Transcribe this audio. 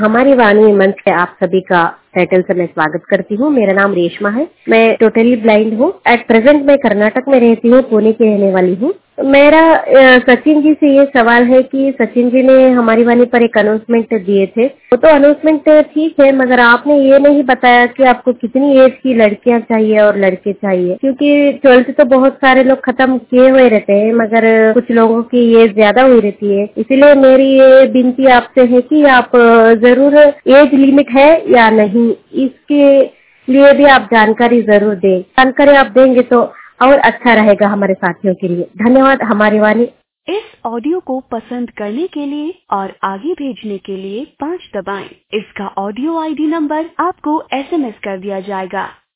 हमारी वाणी मंच पे आप सभी का टाइटल से मैं स्वागत करती हूँ। मेरा नाम रेशमा है। मैं टोटली ब्लाइंड हूँ। एट प्रेजेंट मैं कर्नाटक में रहती हूँ, पुणे की रहने वाली हूँ। मेरा सचिन जी से ये सवाल है कि सचिन जी ने हमारी वाणी पर एक अनाउंसमेंट दिए थे। वो तो अनाउंसमेंट ठीक है, मगर आपने ये नहीं बताया कि आपको कितनी एज की लड़कियां चाहिए और लड़के चाहिए, क्योंकि 12th तो बहुत सारे लोग खत्म किए हुए रहते हैं, मगर कुछ लोगों की एज ज्यादा हुई रहती है। इसीलिए मेरी ये विनती आपसे है कि आप जरूर एज लिमिट है या नहीं, इसके लिए भी आप जानकारी जरूर दें। जानकारी आप देंगे तो और अच्छा रहेगा हमारे साथियों के लिए। धन्यवाद। हमारी वाणी। इस ऑडियो को पसंद करने के लिए और आगे भेजने के लिए 5 दबाएं। इसका ऑडियो आईडी नंबर आपको SMS कर दिया जाएगा।